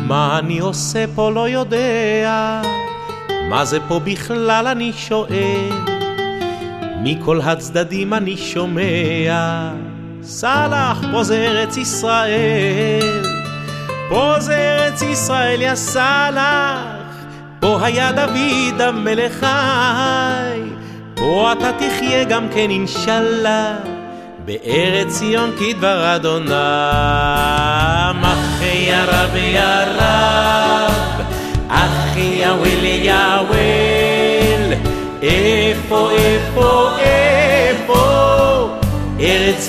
מה אני עושה פה לא יודע, מה זה פה בכלל אני שואל, מכל הצדדים אני שומע, סלח פה זה ארץ ישראל, פה זה ארץ ישראל יא סלח, פה היה דוד המלך חי, פה אתה תחיה גם כן אינשאללה, בארץ ציון כדבר אדוני. אחי יא רב יא רב, אחי יא וויל יא וויל, איפה איפה איפה ארץ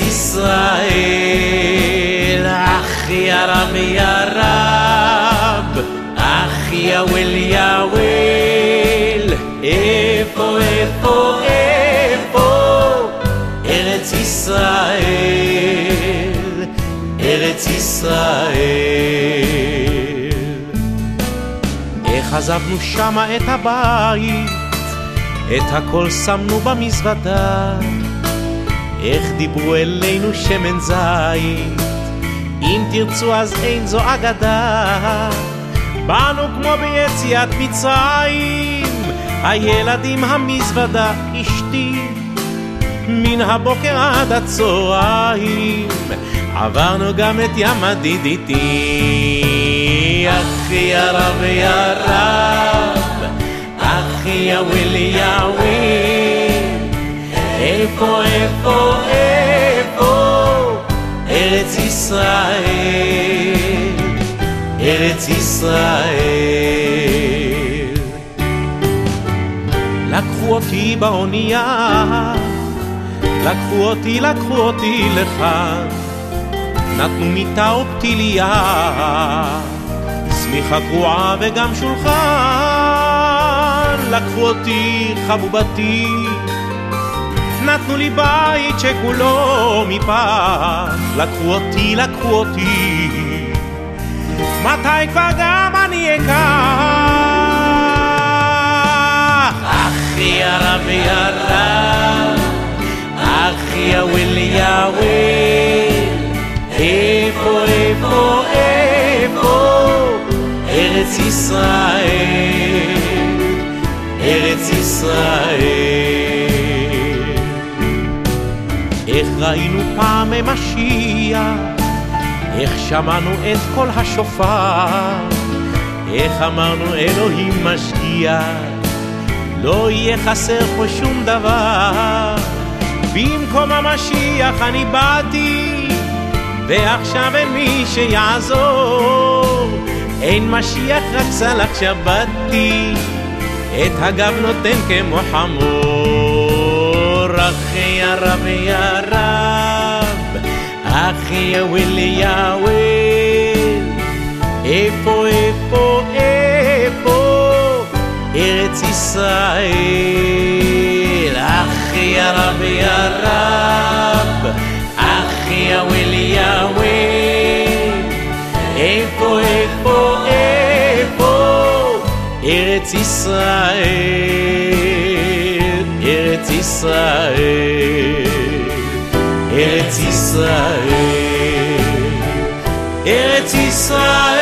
ישראל. אחי יא רב יא רב, אחי יא וויל יא וויל, איפה איפה איפה ארץ ישראל, ארץ ישראל. איך עזבנו שמה את הבית, את הכל שמנו במזוודה, איך דיברו אלינו שמן זית, אם תרצו אז אין זו אגדה, באנו כמו ביציאת מצרים, הילדים המזוודה אשתי, מן הבוקר עד הצהריים, עברנו גם את ים הדידיתי. אחי יא רב יא רב, אחי יא וויל יא וויל, איפה איפה איפה ארץ ישראל, ארץ ישראל. לקחו אותי באונייה, לקחו אותי לכאן, נתנו מיטה ופתיליה, סמיכה קרועה וגם שולחן. לקחו אותי חבובתי, נתנו לי בית שכולו מפח. לקחו אותי, מתי כבר גם אני אקח? אחי יא רב יא רב, אחי יא וויל יא וויל, איפה איפה איפה ארץ ישראל, ארץ ישראל. איך ראינו פעם משיח, איך שמענו את כל השופר, איך אמרנו אלוהים משגיח, לא יהיה חסר פה שום דבר. במקום המשיח אני באתי, ועכשיו אין מי שיעזור, אין משיח רק סלח שבתי, את הגב נותן כמו חמור. אחי יא רב יא רב, אחי יא וויל יא וויל, איפה איפה איפה ארץ ישראל. אחי יא רב יא רב, אחי יא וויל יא וויל, איפה איפה איפה ארץ ישראל, ארץ ישראל, ארץ ישראל, ארץ ישראל.